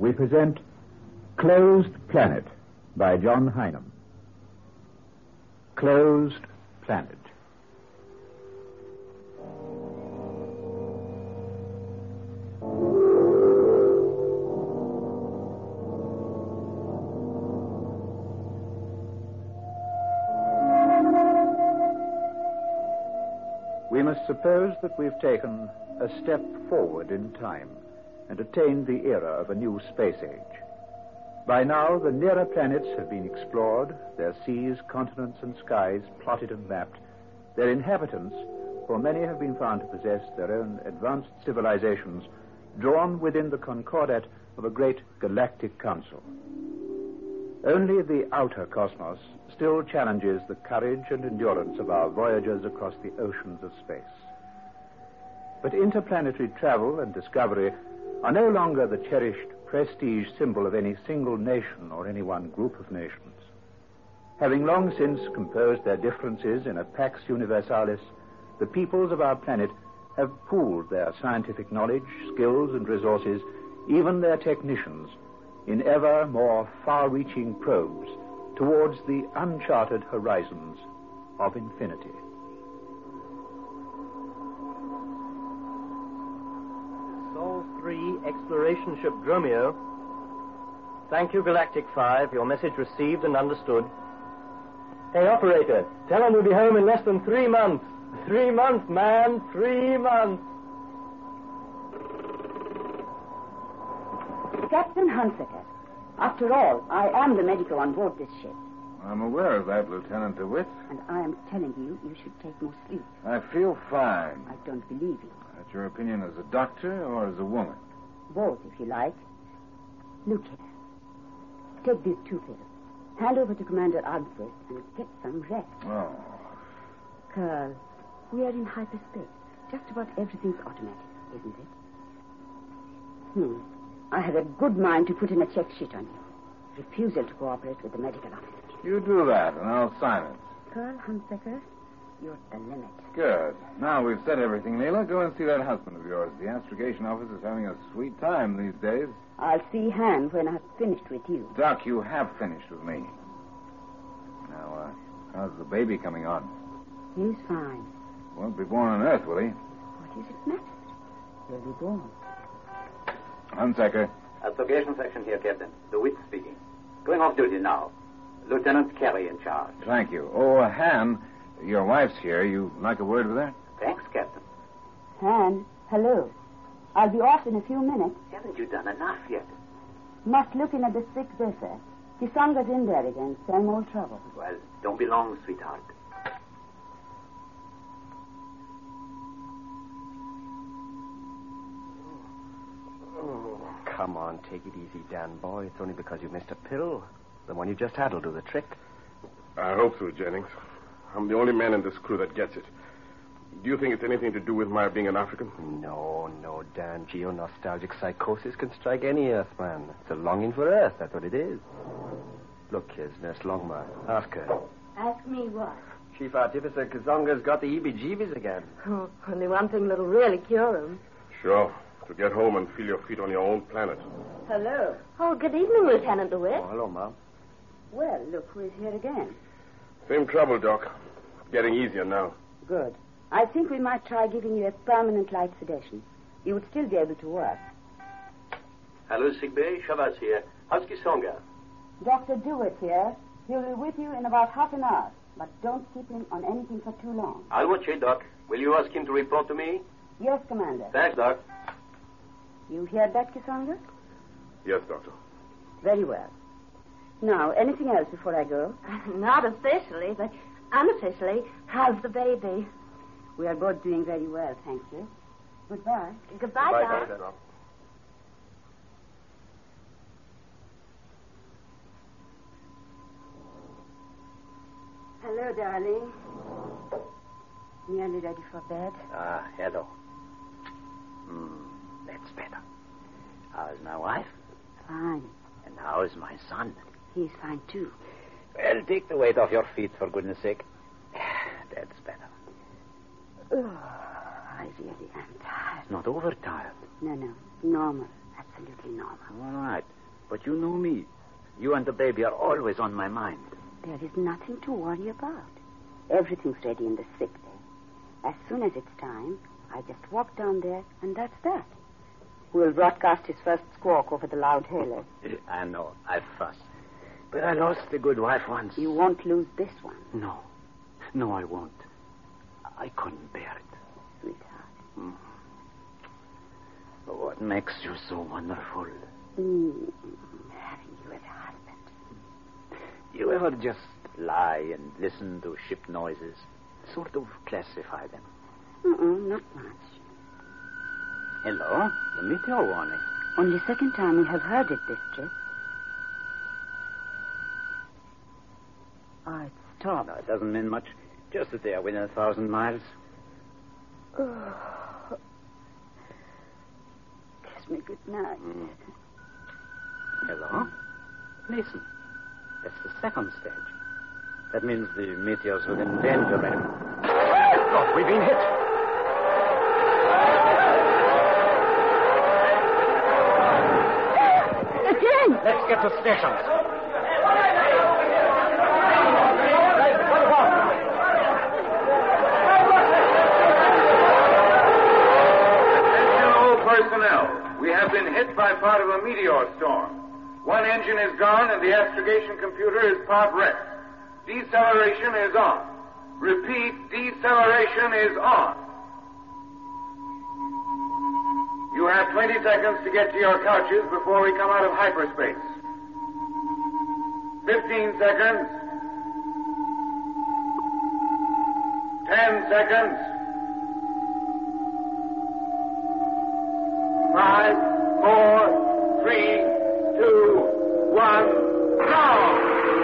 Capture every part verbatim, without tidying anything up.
we present Closed Planet by John Heinum. Closed Planet. We must suppose that we've taken a step forward in time and attained the era of a new space age. By now, the nearer planets have been explored, their seas, continents, and skies plotted and mapped. Their inhabitants, for many have been found to possess their own advanced civilizations, drawn within the concordat of a great galactic council. Only the outer cosmos still challenges the courage and endurance of our voyagers across the oceans of space. But interplanetary travel and discovery are no longer the cherished prestige symbol of any single nation or any one group of nations. Having long since composed their differences in a pax universalis, the peoples of our planet have pooled their scientific knowledge, skills, and resources, even their technicians, in ever more far-reaching probes towards the uncharted horizons of infinity. Sol three, Exploration Ship Dromio. Thank you, Galactic five. Your message received and understood. Hey, operator, tell them we'll be home in less than three months. Three months, man. Three months. Captain Hunsaker, after all, I am the medico on board this ship. I'm aware of that, Lieutenant DeWitt. And I am telling you, you should take more sleep. I feel fine. I don't believe you. That's your opinion as a doctor or as a woman? Both, if you like. Look here. Take these two pills. Hand over to Commander Armstrong and get some rest. Oh. Carl, we are in hyperspace. Just about everything's automatic, isn't it? Hmm. I have a good mind to put in a check sheet on you. Refusal to cooperate with the medical officer. You do that, and I'll sign it. Carl Hunsaker, you're the limit. Good. Now we've said everything, Leela. Go and see that husband of yours. The astrogation office is having a sweet time these days. I'll see Han when I've finished with you. Doc, you have finished with me. Now, uh, how's the baby coming on? He's fine. Won't be born on Earth, will he? What does it matter? He'll be born. Hunsaker. Astrogation section here, Captain. DeWitt speaking. Going off duty now. Lieutenant Carey in charge. Thank you. Oh, Han, your wife's here. You like a word with her? Thanks, Captain. Han, hello. I'll be off in a few minutes. Haven't you done enough yet? Must look in at the sick vessel. Kisanga's in there again. Same old trouble. Well, don't be long, sweetheart. Come on, take it easy, Dan boy. It's only because you missed a pill. The one you just had will do the trick. I hope so, Jennings. I'm the only man in this crew that gets it. Do you think it's anything to do with my being an African? No, no, Dan. Geo-nostalgic psychosis can strike any Earthman. It's a longing for Earth. That's what it is. Look, here's Nurse Longmire. Ask her. Ask me what? Chief Artificer Kazonga's got the heebie-jeebies again. Oh, only one thing that'll really cure him. Sure. To get home and feel your feet on your own planet. Hello. Oh, good evening, Lieutenant DeWitt. Oh, hello, Mom. Well, look who is here again. Same trouble, Doc. Getting easier now. Good. I think we might try giving you a permanent light sedation. You would still be able to work. Hello, sickbay. Shabazz here. How's Kisonga? Doctor DeWitt here. He'll be with you in about half an hour. But don't keep him on anything for too long. I'll watch it, Doc. Will you ask him to report to me? Yes, Commander. Thanks, Doc. You heard that, Kisonga? Yes, Doctor. Very well. Now, anything else before I go? Not officially, but unofficially, how's the baby? We are both doing very well, thank you. Goodbye. Goodbye, Bye, Doc. Doc. Hello, darling. Nearly ready for bed? Ah, hello. Hmm, that's better. How's my wife? Fine. And how's my son? He's fine, too. Well, take the weight off your feet, for goodness sake. That's better. Oh, I really am tired. Not overtired. No, no. Normal. That's absolutely normal. All right. But you know me. You and the baby are always on my mind. There is nothing to worry about. Everything's ready in the sick bay. As soon as it's time, I just walk down there, and that's that. We'll broadcast his first squawk over the loud hailer. I know. I fuss. But I lost a good wife once. You won't lose this one. No. No, I won't. I couldn't bear it. Sweetheart. Mm. What makes you so wonderful? Mm, having you as a husband. You ever just lie and listen to ship noises? Sort of classify them? Mm-mm, not much. Hello? The meteor warning. Only second time we have heard it this trip. Oh, it stopped. No, it doesn't mean much. Just that they are within a thousand miles. Oh. Kiss me good night. Mm. Hello? Listen. That's the second stage. That means the meteor's within danger range. Oh, we've been hit. Again! Let's get to stations. Personnel, we have been hit by part of a meteor storm. One engine is gone and the astrogation computer is part wrecked. Deceleration is on. Repeat, deceleration is on. You have twenty seconds to get to your couches before we come out of hyperspace. Fifteen seconds. Ten seconds. Five, four, three, two, one, now!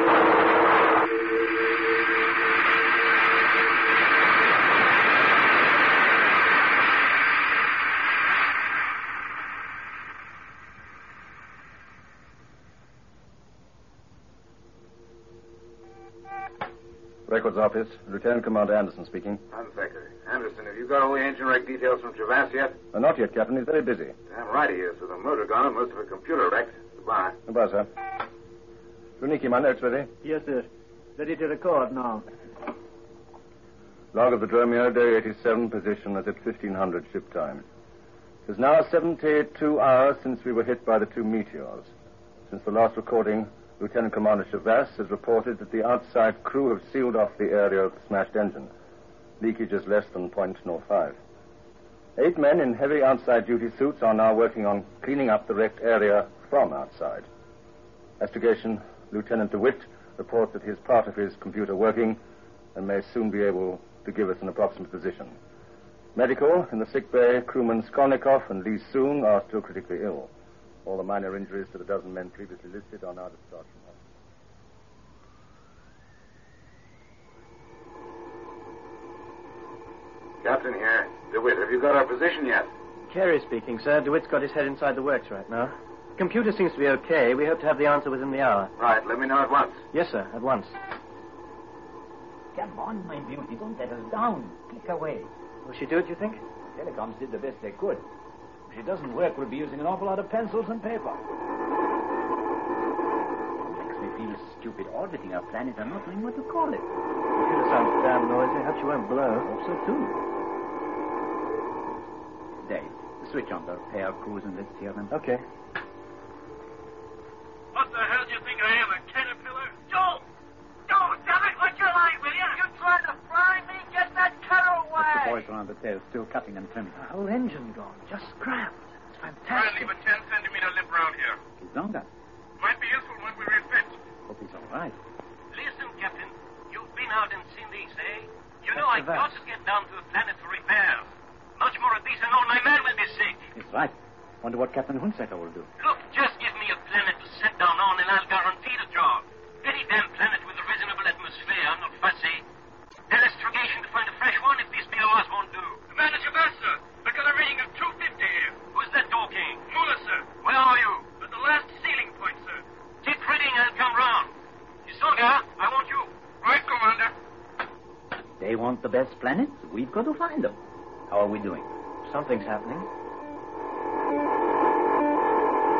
Records Office. Lieutenant Commander Anderson speaking. I'm Secretary. Anderson, have you got all the engine wreck details from Travas yet? Uh, not yet, Captain. He's very busy. Damn right he is. With the motor gone and most of the computer wrecked. Goodbye. Goodbye, sir. Luniki, my notes ready? Yes, sir. Ready to record now. Log of the Dromio, day eighty-seven, position as at fifteen hundred ship time. It is now seventy-two hours since we were hit by the two meteors. Since the last recording, Lieutenant Commander Chavas has reported that the outside crew have sealed off the area of the smashed engine. Leakage is less than zero point zero five. Eight men in heavy outside duty suits are now working on cleaning up the wrecked area from outside. Astrogation, Lieutenant DeWitt reports that he has part of his computer working and may soon be able to give us an approximate position. Medical, in the sick bay, crewmen Skolnikov and Lee Soong are still critically ill. All the minor injuries to the dozen men previously listed are now discharged from hospital. Captain here. DeWitt, have you got our position yet? Carey speaking, sir. DeWitt's got his head inside the works right now. Computer seems to be okay. We hope to have the answer within the hour. Right, let me know at once. Yes, sir, at once. Come on, my beauty. Don't let us down. Click away. Will she do it, you think? Telecoms did the best they could. If she doesn't work, we'll be using an awful lot of pencils and paper. It makes me feel stupid orbiting our planet and not knowing what to call it. Computer sounds damn noisy. Hope she won't blow. Hope so, too. Dave, switch on the repair crews and let's hear them. Okay. What the hell do you think I am, a caterpillar? Joe! Joe, damn it, what's your line, will you? You trying to fly me? Get that cutter away! The boys around the tail still cutting and trimming. The whole engine gone. Just scrapped. It's Try and fantastic. leave a ten centimeter lip around here. He's longer. Might be useful when we refit. Hope he's all right. Listen, Captain. You've been out and seen these, eh? You know I got to get down to the planet for repairs. Much more of these and all my men will be sick. He's right. Wonder what Captain Hunsaker will do. Look, just give me a planet to set down on and I'll guarantee the job. Any damn planet with a reasonable atmosphere, I'm not fussy. Tell astrogation to find a fresh one if these B O Rs won't do. The manager, sir. I got a reading of two fifty here. Who's that talking? Muller, sir. Where are you? At the last ceiling point, sir. Keep reading, I'll come round. Isoga, I want you. Right, Commander. They want the best planets. We've got to find them. How are we doing? Something's happening.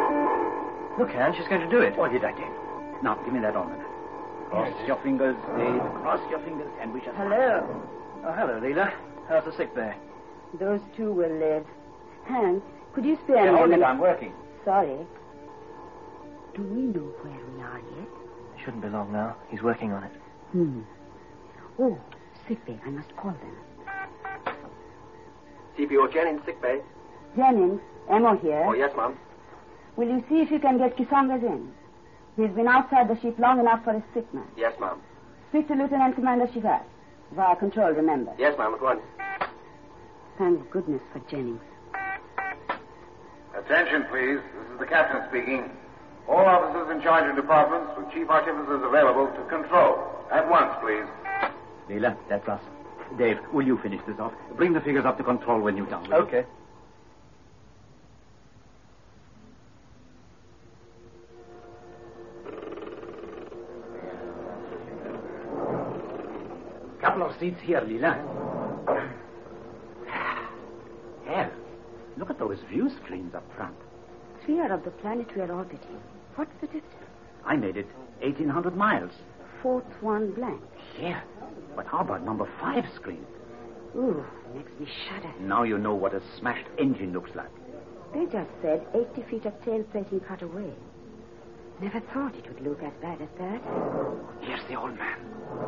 Look, Anne, she's going to do it. What did I tell you? Now, give me that almanac. Cross your fingers, Dave. Cross your fingers, and we shall... Hello. Oh, hello, Leela. How's the sick bay? Those two will live. Hank, could you spare me a Hold it, minute? I'm working. Sorry. Do we know where we are yet? It shouldn't be long now. He's working on it. Hmm. Oh, sick bay. I must call them. C P O Jennings, sick bay. Jennings, Emo here. Oh, yes, ma'am. Will you see if you can get Kisangas in? He's been outside the ship long enough for his sickness. Yes, ma'am. Speak to Lieutenant Commander Shivas. Via control, remember. Yes, ma'am, at once. Thank goodness for Jennings. Attention, please. This is the captain speaking. All officers in charge of departments with chief artificers available to control. At once, please. Leela, that's us. Dave, will you finish this off? Bring the figures up to control when you're done. will you? Okay. Couple of seats here, Leela. Hell, look at those view screens up front. Three are of the planet we are orbiting. What's the distance? I made it eighteen hundred miles. Fourth one blank. Yeah, but how about number five screen? Ooh, makes me shudder. Now you know what a smashed engine looks like. They just said eighty feet of tail plating cut away. Never thought it would look as bad as that. Here's the old man.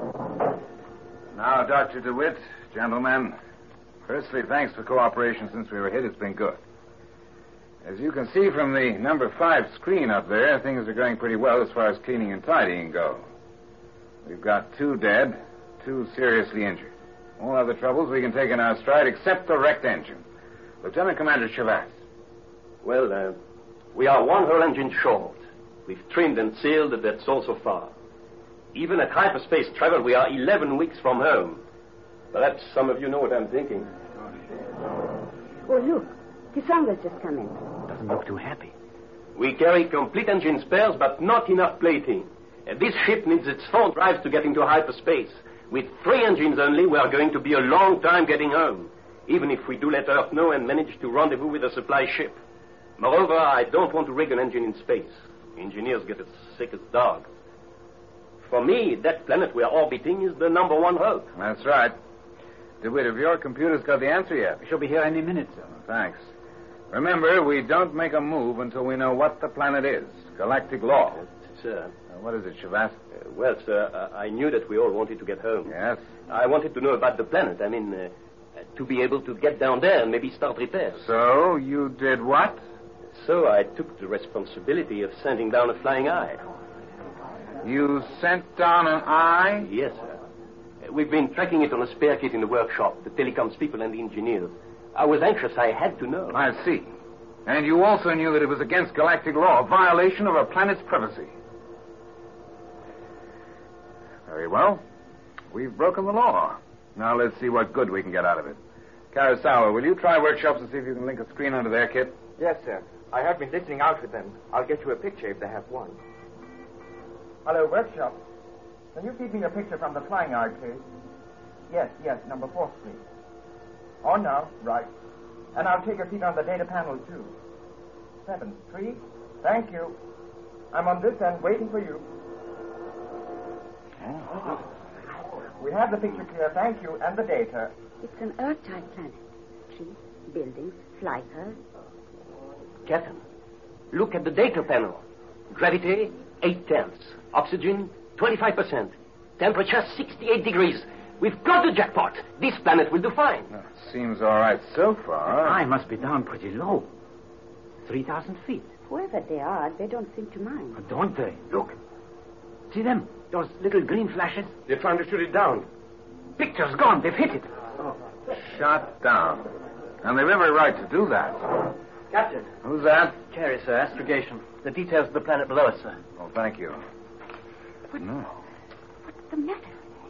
Now, Doctor DeWitt, gentlemen, firstly, thanks for cooperation since we were hit. It's been good. As you can see from the number five screen up there, things are going pretty well as far as cleaning and tidying go. We've got two dead, two seriously injured. All other troubles we can take in our stride except the wrecked engine. Lieutenant Commander Shivas. Well, uh, we are one hull engine short. We've trimmed and sealed, and that's all so far. Even at hyperspace travel, we are eleven weeks from home. Perhaps some of you know what I'm thinking. Oh, look. Kisanga's just come in. Doesn't look too happy. We carry complete engine spares, but not enough plating. Uh, this ship needs its four drives to get into hyperspace. With three engines only, we are going to be a long time getting home, even if we do let Earth know and manage to rendezvous with a supply ship. Moreover, I don't want to rig an engine in space. Engineers get as sick as dogs. For me, that planet we are orbiting is the number one hope. That's right. DeWitt, have your computers got the answer yet? We shall be here any minute, sir. Thanks. Remember, we don't make a move until we know what the planet is. Galactic law. Uh, sir. Uh, what is it, Shivas? Uh, well, sir, uh, I knew that we all wanted to get home. Yes? I wanted to know about the planet. I mean, uh, uh, to be able to get down there and maybe start repairs. So, you did what? So I took the responsibility of sending down a flying eye. You sent down an eye? Yes, sir. Uh, we've been tracking it on a spare kit in the workshop, the telecoms people and the engineers. I was anxious. I had to know. I see. And you also knew that it was against galactic law, a violation of a planet's privacy. Very well. We've broken the law. Now let's see what good we can get out of it. Karasawa, will you try workshops and see if you can link a screen onto their kit? Yes, sir. I have been listening out with them. I'll get you a picture if they have one. Hello, workshop. Can you feed me a picture from the flying eye, please? Yes, yes, number four screen. On now, right. And I'll take a seat on the data panel, too. Seven, three. Thank you. I'm on this end, waiting for you. Oh. We have the picture clear, thank you, and the data. It's an Earth-type planet. Trees, buildings, flyers. Captain, look at the data panel. Gravity, eight tenths. Oxygen, twenty-five percent. Temperature, sixty-eight degrees. We've got the jackpot. This planet will do fine. Oh, seems all right so far. I must be down pretty low. three thousand feet. Whoever they are, they don't seem to mind. Don't they? Look. See them? Those little green flashes? They're trying to shoot it down. Picture's gone. They've hit it. Oh. Shot down. And they've every right to do that. Captain. Who's that? Carey, sir. Astrogation. The details of the planet below us, sir. Oh, thank you. What? No. What's the matter?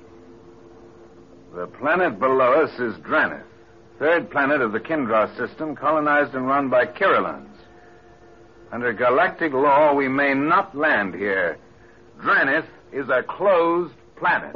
The planet below us is Dranith, third planet of the Kindra system, colonized and run by Kirillans. Under galactic law, we may not land here. Dranith is a closed planet.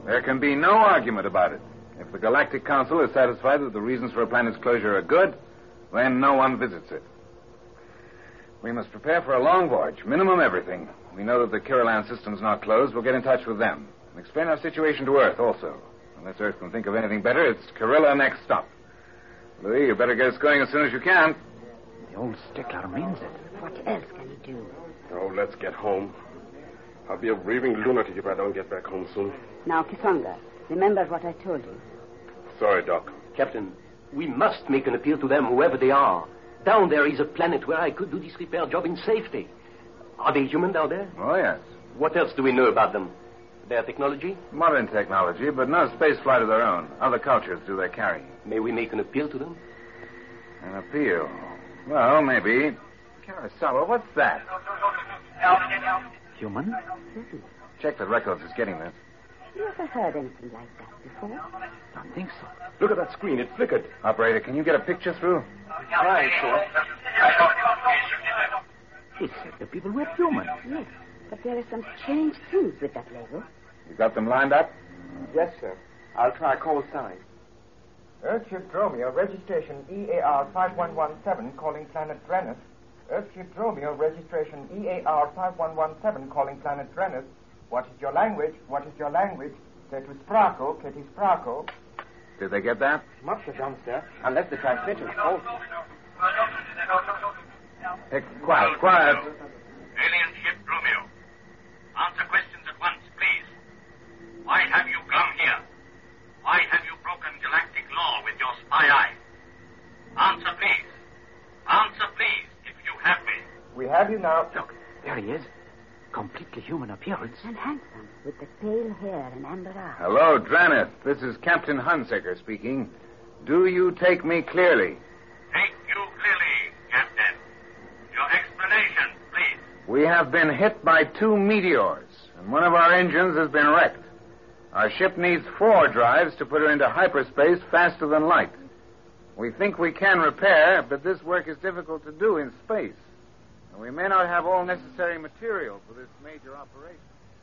There can be no argument about it. If the Galactic Council is satisfied that the reasons for a planet's closure are good, then no one visits it. We must prepare for a long voyage, minimum everything. We know that the Kirilan system's not closed. We'll get in touch with them. And explain our situation to Earth also. Unless Earth can think of anything better, it's Kirilla next stop. Louis, you better get us going as soon as you can. The old stickler means it. What else can he do? Oh, let's get home. I'll be a raving lunatic if I don't get back home soon. Now, Kisanga, remember what I told you. Sorry, Doc. Captain, we must make an appeal to them, whoever they are. Down there is a planet where I could do this repair job in safety. Are they human down there? Oh, yes. What else do we know about them? Their technology? Modern technology, but no space flight of their own. Other cultures do they carry. May we make an appeal to them? An appeal? Well, maybe. Kurosawa, what's that? Human? Check the records is getting this. You ever heard anything like that before? Don't think so. Look at that screen. It flickered. Operator, can you get a picture through? Right, sure. He said the people were human. Yes, but there are some strange things with that label. You got them lined up? Yes, sir. I'll try call sign. Earthship Dromio, registration E A R five one one seven, calling planet Drenus. Earthship Dromio, registration E A R five one one seven, calling planet Drenus. What is your language? What is your language? Ketu Sprako, Keti Sprako. Did they get that? Must have done, sir. Unless the transmitter false. Hey, quiet, quiet. Alien ship Romeo. Answer questions at once, please. Why have you come here? Why have you broken galactic law with your spy eye? Answer, please. Answer, please, if you have me. We have you now. Look, there he is. Completely human appearance. And handsome, with the pale hair and amber eyes. Hello, Dranith. This is Captain Hunsaker speaking. Do you take me clearly? Take you clearly, Captain. Your explanation, please. We have been hit by two meteors, and one of our engines has been wrecked. Our ship needs four drives to put her into hyperspace faster than light. We think we can repair, but this work is difficult to do in space. And we may not have all necessary material for this major operation.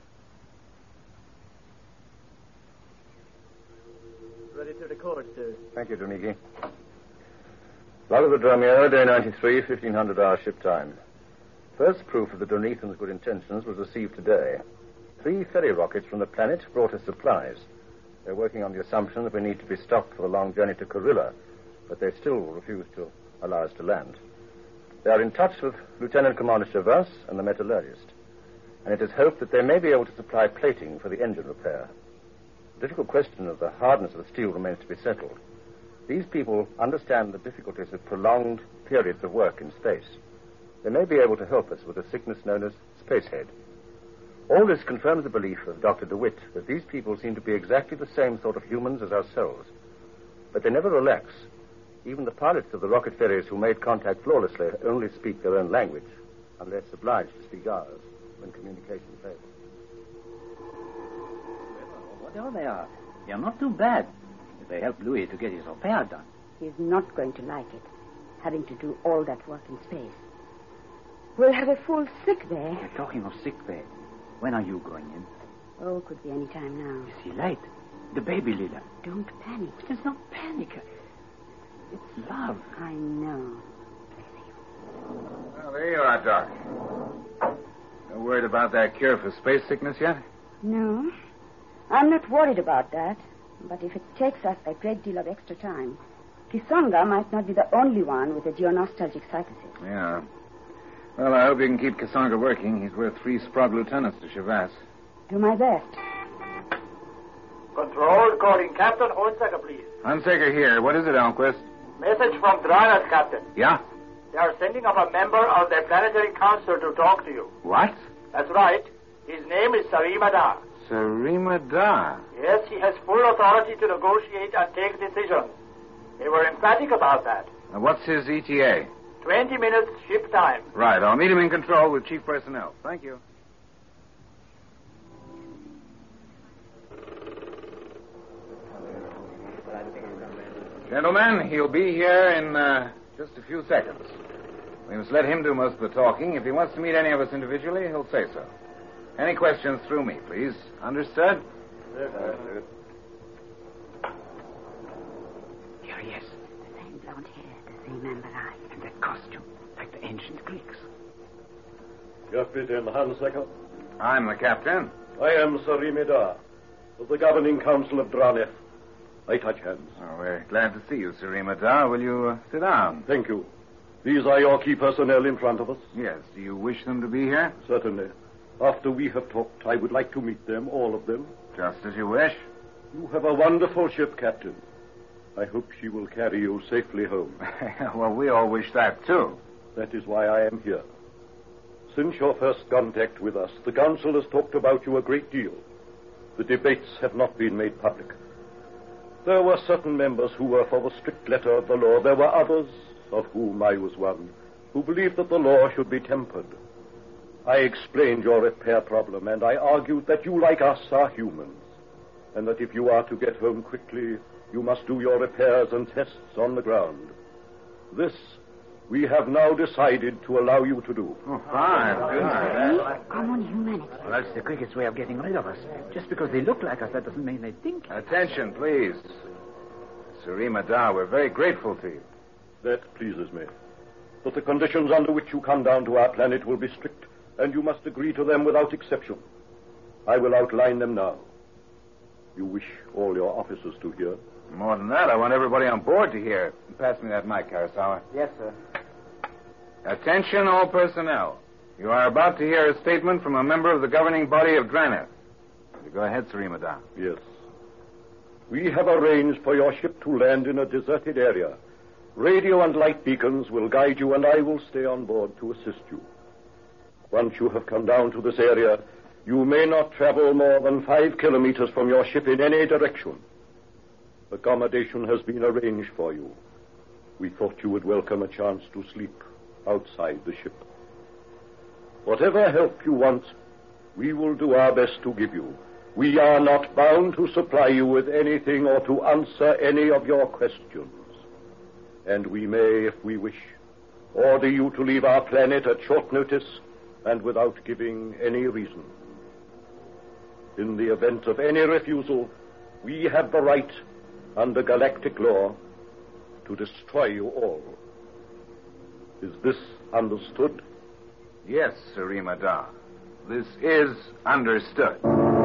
Ready to record, sir. Thank you, Dunigi. Log of the Dromio, day ninety-three, fifteen hundred hour ship time. First proof of the Donethan's good intentions was received today. Three ferry rockets from the planet brought us supplies. They're working on the assumption that we need to be stocked for the long journey to Kirilla, but they still refuse to allow us to land. They are in touch with Lieutenant Commander Chavas and the metallurgist, and it is hoped that they may be able to supply plating for the engine repair. The difficult question of the hardness of the steel remains to be settled. These people understand the difficulties of prolonged periods of work in space. They may be able to help us with a sickness known as spacehead. All this confirms the belief of Doctor DeWitt that these people seem to be exactly the same sort of humans as ourselves. But they never relax. Even the pilots of the rocket ferries who made contact flawlessly only speak their own language, unless obliged to speak ours when communication fails. Whatever they are, they are not too bad if they help Louis to get his repair done. He's not going to like it, having to do all that work in space. We'll have a full sick bay. You're talking of sick bay. When are you going in? Oh, could be any time now. Is he late? The baby, Lila. Don't panic. There's no panic. It's love. I know. Well, there you are, Doc. No worried about that cure for space sickness yet? No. I'm not worried about that. But if it takes us a great deal of extra time, Kisanga might not be the only one with a geonostalgic psychosis. Yeah. Well, I hope you can keep Kisanga working. He's worth three Sprague lieutenants to Chavas. Do my best. Control, calling Captain Hunsaker, please. Hunsaker here. What is it, Alquist? Message from Dranith, Captain. Yeah? They are sending up a member of their planetary council to talk to you. What? That's right. His name is Sarima Da. Sarima Da? Yes, he has full authority to negotiate and take decisions. They were emphatic about that. Uh, what's his E T A? Twenty minutes ship time. Right. I'll meet him in control with chief personnel. Thank you. Gentlemen, he'll be here in uh, just a few seconds. We must let him do most of the talking. If he wants to meet any of us individually, he'll say so. Any questions through me, please. Understood? Yes, sir. ancient Greeks. Captain Hansecker. I'm the captain. I am Sarimeda, of the governing council of Draneth. I touch hands. Oh, we're glad to see you, Sarimada. Will you uh, sit down? Thank you. These are your key personnel in front of us? Yes. Do you wish them to be here? Certainly. After we have talked, I would like to meet them, all of them. Just as you wish. You have a wonderful ship, Captain. I hope she will carry you safely home. Well, we all wish that, too. That is why I am here. Since your first contact with us, the Council has talked about you a great deal. The debates have not been made public. There were certain members who were for the strict letter of the law. There were others, of whom I was one, who believed that the law should be tempered. I explained your repair problem, and I argued that you, like us, are humans, and that if you are to get home quickly, you must do your repairs and tests on the ground. This we have now decided to allow you to do. Oh, fine. Good. Common humanity. Well, that's the cricket's way of getting rid of us. Just because they look like us, that doesn't mean they think. Attention, please. Sarimada, we're very grateful to you. That pleases me. But the conditions under which you come down to our planet will be strict, and you must agree to them without exception. I will outline them now. You wish all your officers to hear? More than that, I want everybody on board to hear. Pass me that mic, Karasawa. Yes, sir. Attention, all personnel. You are about to hear a statement from a member of the governing body of Draneth. Go ahead, Sarimada. Yes. We have arranged for your ship to land in a deserted area. Radio and light beacons will guide you, and I will stay on board to assist you. Once you have come down to this area, you may not travel more than five kilometers from your ship in any direction. Accommodation has been arranged for you. We thought you would welcome a chance to sleep outside the ship. Whatever help you want, we will do our best to give you. We are not bound to supply you with anything or to answer any of your questions. And we may, if we wish, order you to leave our planet at short notice and without giving any reason. In the event of any refusal, we have the right, under galactic law, to destroy you all. Is this understood? Yes, Sarimada. This is understood.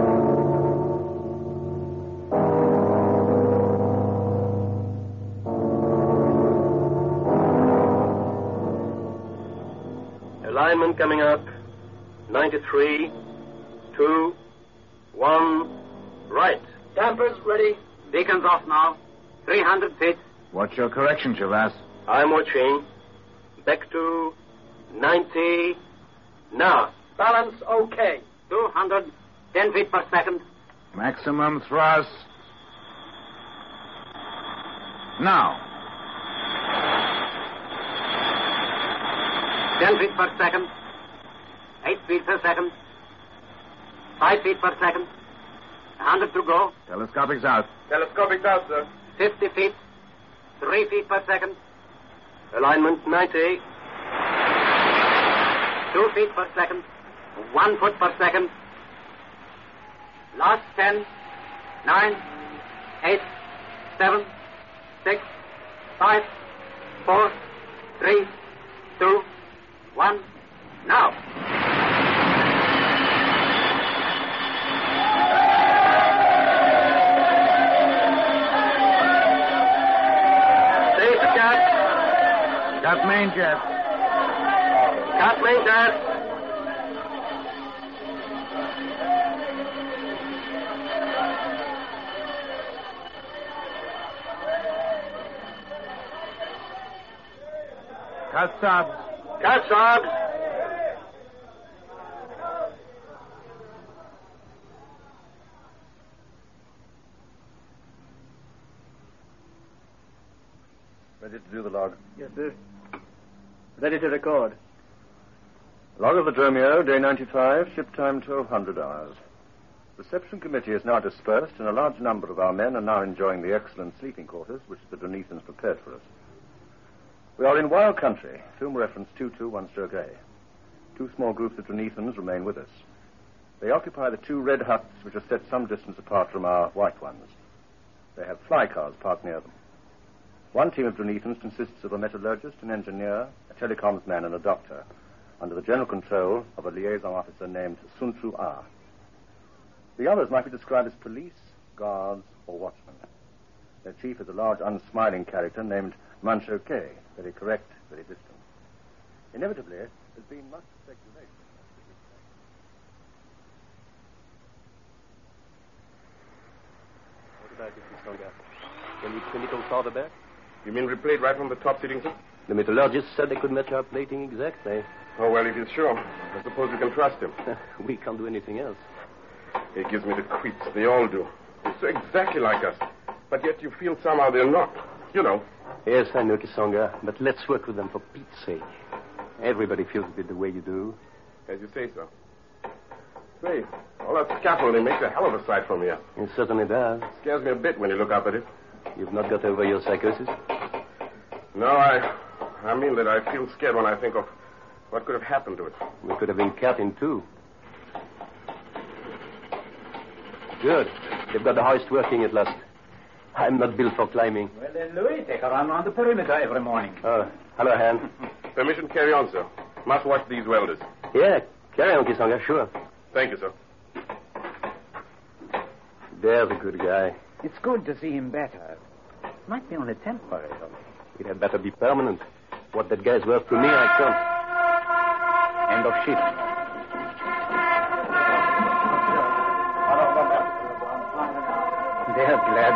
Alignment coming up. ninety-three, two, one, right. Dampers ready. Beacons off now. three hundred feet. What's your correction, Javas? I'm watching. Back to ninety. Now. Balance okay. two hundred ten feet per second. Maximum thrust. Now. ten feet per second. eight feet per second. five feet per second. one hundred to go. Telescopics out. Telescopics out, sir. fifty feet. three feet per second. Alignment ninety. two feet per second. one foot per second. Last ten. nine. eight. seven. six. five. four. three. two. one. Now. Stage cut. Cut main jet. Cut main jet. Cut subs. Cut subs. Ready to do the log. Yes, sir. Ready to record. Log of the Dromio, day ninety-five, ship time twelve hundred hours. Reception committee is now dispersed, and a large number of our men are now enjoying the excellent sleeping quarters which the Dranethans prepared for us. We are in wild country, film reference two two one stroke A. Two small groups of Dranethans remain with us. They occupy the two red huts which are set some distance apart from our white ones. They have fly cars parked near them. One team of Dunedins consists of a metallurgist, an engineer, a telecoms man, and a doctor, under the general control of a liaison officer named Sun Tzu Ah. The others might be described as police, guards, or watchmen. Their chief is a large, unsmiling character named Mancho K, very correct, very distant. Inevitably, there's been much speculation. What about it, Mister Stonegard? Can we print it all farther back? You mean replate right from the top sitting, sir? The metallurgist said they could match our plating exactly. Oh, well, if he's sure, I suppose we can trust him. We can't do anything else. It gives me the creeps. They all do. They're so exactly like us. But yet you feel somehow they're not. You know. Yes, I know, Kisonga. But let's work with them for Pete's sake. Everybody feels a bit the way you do. As you say so. Say, all that scaffolding makes a hell of a sight from here. It certainly does. Scares me a bit when you look up at it. You've not got over your psychosis? No, I... I mean that I feel scared when I think of what could have happened to it. We could have been cut in two. Good. They've got the hoist working at last. I'm not built for climbing. Well, then, Louis, take a run around the perimeter every morning. Oh, hello, Han. Permission to carry on, sir. Must watch these welders. Yeah, carry on, Kisonga, sure. Thank you, sir. There's a good guy. It's good to see him better. Might be only temporary, though. It had better be permanent. What that guy's worth to me, I can't. End of shift. They're glad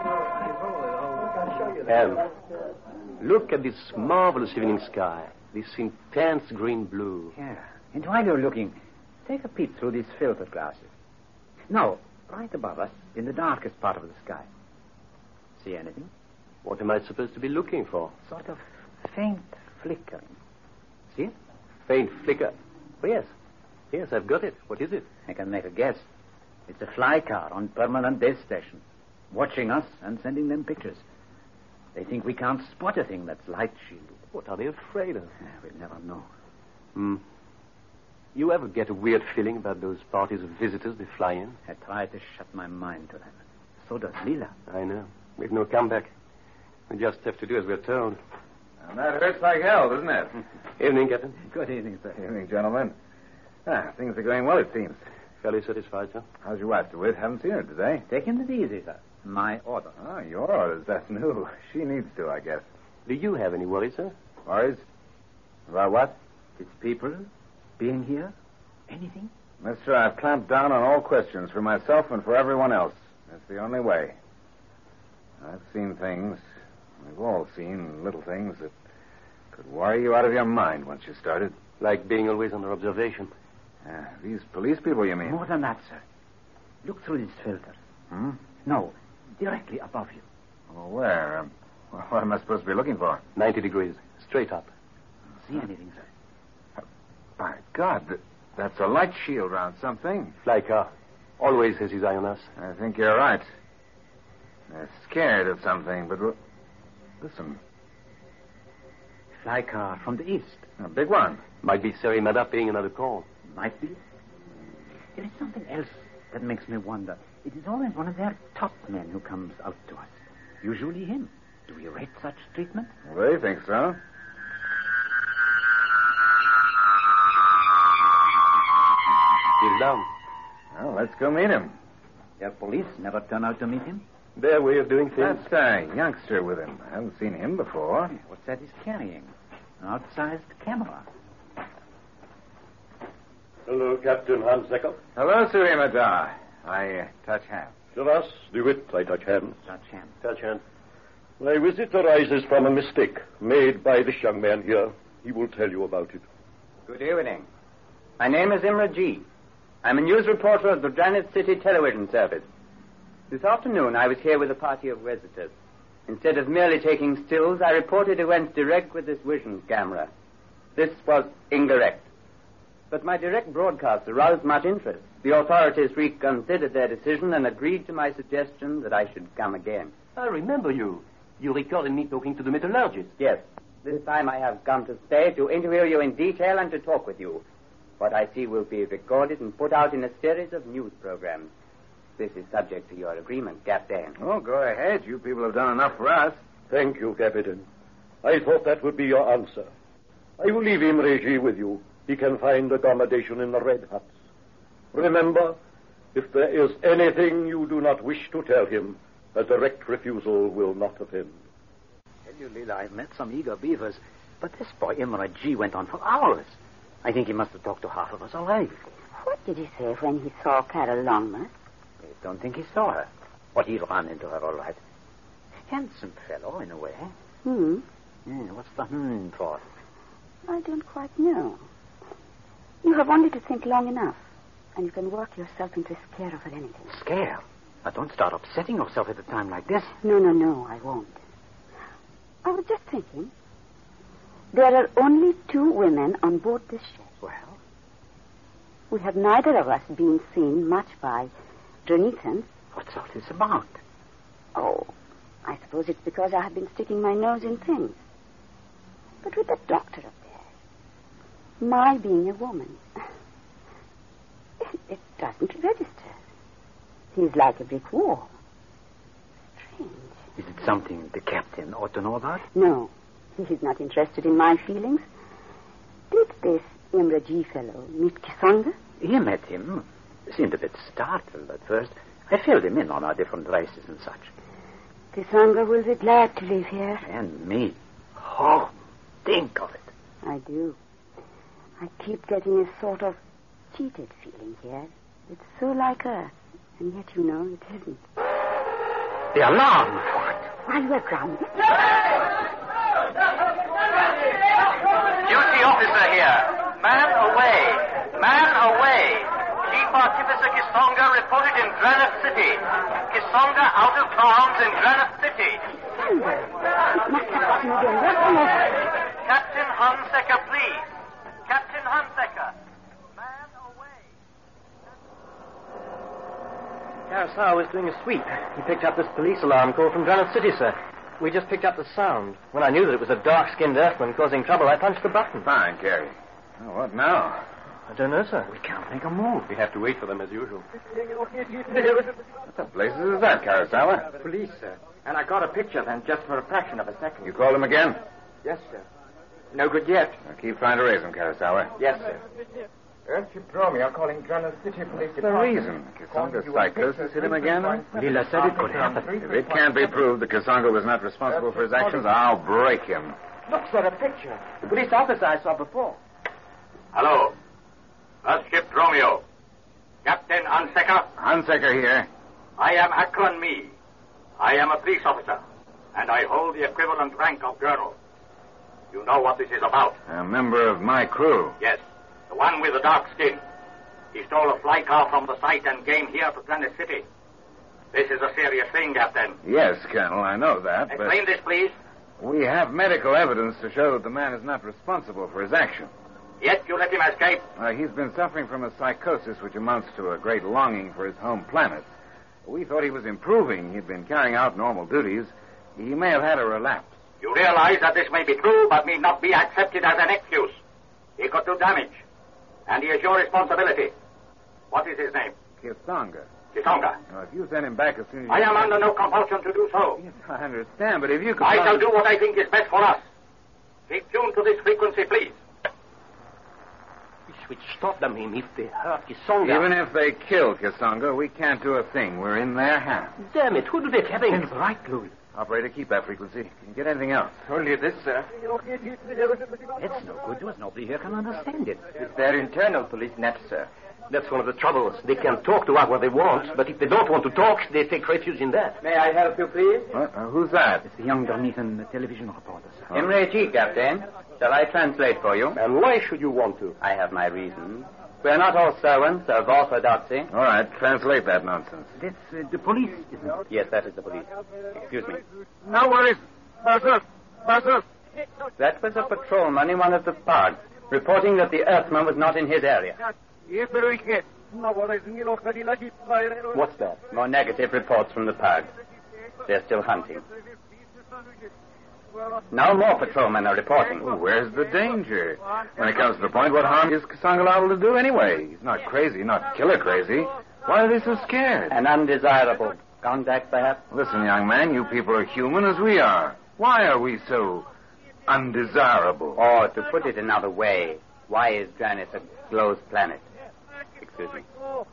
of it. And look at this marvelous evening sky. This intense green blue. Yeah. And while you're looking, take a peep through these filtered glasses. No, right above us, in the darkest part of the sky. See anything? What am I supposed to be looking for? Sort of faint flickering. See it? Faint flicker. Oh, yes. Yes, I've got it. What is it? I can make a guess. It's a fly car on permanent base station, watching us and sending them pictures. They think we can't spot a thing that's light shielded. What are they afraid of? Yeah, we'll never know. Hmm. You ever get a weird feeling about those parties of visitors they fly in? I try to shut my mind to them. So does Lila. I know. We've no comeback. We just have to do as we're told. And that hurts like hell, doesn't it? Evening, Captain. Good evening, sir. Evening, gentlemen. Ah, things are going well, it seems. Fairly satisfied, sir. How's your wife, DeWitt? Haven't seen her today. Taking it easy, sir. My order. Oh, your orders. That's new. She needs to, I guess. Do you have any worries, sir? Worries? About what? It's people being here? Anything? Mister, I've clamped down on all questions for myself and for everyone else. That's the only way. I've seen things. We've all seen little things that could worry you out of your mind once you started. Like being always under observation. Ah, these police people, you mean? More than that, sir. Look through this filter. Hmm? No, directly above you. Well, where? Um, what am I supposed to be looking for? Ninety degrees. Straight up. See anything, sir? By God, th- that's a light shield round something. Fly car. Always has his eye on us. I think you're right. They're scared of something, but... w- Listen. Fly car from the east. A big one. Might be Serimada paying another call. Might be. There is something else that makes me wonder. It is always one of their top men who comes out to us. Usually him. Do we rate such treatment? Well, they think so. He's down. Well, let's go meet him. Their police never turn out to meet him. Their way of doing things. That's a youngster with him. I haven't seen him before. What's that he's carrying? An outsized camera. Hello, Captain Hans Zecker. Hello, Surimada. I uh, touch hands. To us, DeWitt, I touch hands. Touch hands. Touch hands. My visit arises from a mistake made by this young man here. He will tell you about it. Good evening. My name is Imra G. I'm a news reporter of the Granite City Television Service. This afternoon, I was here with a party of visitors. Instead of merely taking stills, I reported who went direct with this vision camera. This was incorrect. But my direct broadcast aroused much interest. The authorities reconsidered their decision and agreed to my suggestion that I should come again. I remember you. You recorded me talking to the metallurgist. Yes. This time I have come to stay to interview you in detail and to talk with you. What I see will be recorded and put out in a series of news programs. This is subject to your agreement, Captain. Oh, go ahead. You people have done enough for us. Thank you, Captain. I thought that would be your answer. I will leave Imre G with you. He can find accommodation in the Red Huts. Remember, if there is anything you do not wish to tell him, a direct refusal will not offend. Tell you, Leela, I've met some eager beavers, but this boy Imre G went on for hours. I think he must have talked to half of us alive. What did he say when he saw Carol Longmire? I don't think he saw her. But he ran into her all right. Handsome fellow, in a way. Hmm. Yeah, what's the hmm for? I don't quite know. You have only to think long enough, and you can work yourself into a scare over anything. Scare? Now, don't start upsetting yourself at a time like this. No, no, no, I won't. I was just thinking. There are only two women on board this ship. Well? We have neither of us been seen much by Dranithan. What's all this about? Oh, I suppose it's because I have been sticking my nose in things. But with the doctor up there, my being a woman, it, it doesn't register. He's like a brick wall. Strange. Is it something the captain ought to know about? No, he's not interested in my feelings. Did this Imre G fellow meet Kisanga? He met him. Seemed a bit startled at first. I filled him in on our different races and such. Kisanga will be glad to live here. And me. Oh, think of it. I do. I keep getting a sort of cheated feeling here. It's so like Earth, and yet you know it isn't. The alarm! What? While we're grounded? Duty officer here. Man away. Man away. Chief Artificer Kisonga reported in Granite City. Kisonga out of bounds in Granite City. Thunder. It must have gotten again. What's the matter? Captain Hunsaker, please. Captain Hunsaker. Man away. Carousel was doing a sweep. He picked up this police alarm call from Granite City, sir. We just picked up the sound. When I knew that it was a dark-skinned Earthman causing trouble, I punched the button. Fine, Carey. Well, what now? I don't know, sir. We can't make a move. We have to wait for them as usual. What the blazes is that, Carousel? Police, sir. And I got a picture of them just for a fraction of a second. You called them again? Yes, sir. No good yet. Now keep trying to raise them, Carousel. Yes, sir. Earthship Romeo calling Granite City Police What's the reason? Kisonga's psychosis hit him again? Leela said it could happen. If it can't be proved that Kisonga was not responsible for his actions, I'll break him. Look, sir, a picture. The police officer I saw before. Hello. Earthship Romeo. Captain Hunsaker. Hunsaker here. I am Akron Me. I am a police officer, and I hold the equivalent rank of colonel. You know what this is about. A member of my crew. Yes, the one with the dark skin. He stole a fly car from the site and came here to Granite City. This is a serious thing, Captain. Yes, Colonel, I know that, but... Explain this, please. We have medical evidence to show that the man is not responsible for his action. Yet you let him escape. Uh, he's been suffering from a psychosis which amounts to a great longing for his home planet. We thought he was improving. He'd been carrying out normal duties. He may have had a relapse. You realize that this may be true, but may not be accepted as an excuse. He could do damage, and he is your responsibility. What is his name? Kisonga. Kisonga. Now, if you send him back as soon as you... I am under no compulsion to do so. Yes, I understand, but if you could... I shall do what I think is best for us. Keep tuned to this frequency, please. We stop them if they hurt Kisonga. Even if they kill Kisonga, we can't do a thing. We're in their hands. Damn it, who do they think? That's right, Louis. Operator, keep that frequency. Can you get anything else? Only this, sir. It's no good to us. Nobody here can understand it. It's their internal police net, sir. That's one of the troubles. They can talk to us what they want, but if they don't want to talk, they take refuge in that. May I help you, please? What? Uh, who's that? It's the young Dranithan television reporter, sir. Imre G, Captain. Shall I translate for you? And why should you want to? I have my reasons. We're not all servants of orthodoxy. All right, translate that nonsense. That's uh, the police, isn't it? Yes, that is the police. Excuse me. No worries. Buses! Buses! That was a patrolman in one of the parks, reporting that the Earthman was not in his area. What's that? More negative reports from the parks. They're still hunting. Now more patrolmen are reporting. Well, where's the danger? When it comes to the point, what harm is Kisonga liable to do anyway? He's not crazy, not killer crazy. Why are they so scared? An undesirable contact, perhaps? Listen, young man, you people are human as we are. Why are we so undesirable? Or, to put it another way, why is Janus a closed planet? Excuse me.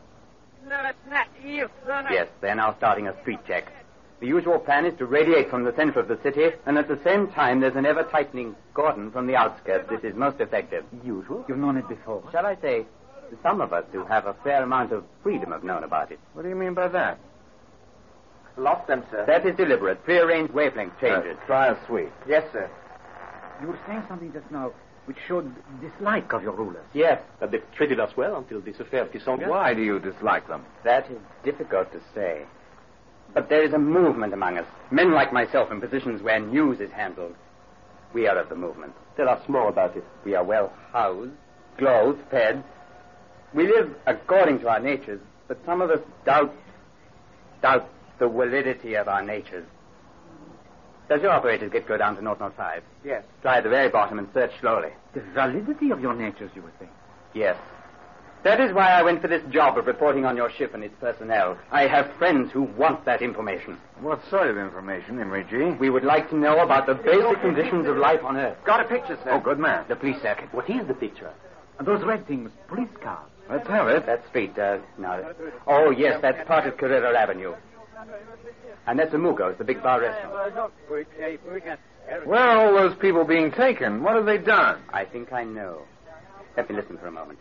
Yes, they're now starting a street check. The usual plan is to radiate from the center of the city, and at the same time there's an ever-tightening cordon from the outskirts. This is most effective. Usual? You've known it before? Shall I say, some of us who have a fair amount of freedom have known about it. What do you mean by that? Lost them, sir. That is deliberate. Prearranged wavelength changes. Uh, try a sweep. Yes, sir. You were saying something just now which showed dislike of your rulers. Yes. But they've treated us well until this affair of Kisonga. Why do you dislike them? That is difficult to say. But there is a movement among us. Men like myself in positions where news is handled. We are of the movement. Tell us more about it. We are well housed, clothed, fed. We live according to our natures, but some of us doubt, doubt the validity of our natures. Does your operator get go down to North North five? Yes. Try at the very bottom and search slowly. The validity of your natures, you were saying? Yes. That is why I went for this job of reporting on your ship and its personnel. I have friends who want that information. What sort of information, Imri G? We would like to know about the basic conditions of life on Earth. Got a picture, sir. Oh, good man. The police circuit. What is the picture? Those red things, police cars. Let's have it. That street, uh, no. Oh, yes, that's part of Carrera Avenue. And that's Amugo's, the big bar restaurant. Where are all those people being taken? What have they done? I think I know. Let me listen for a moment.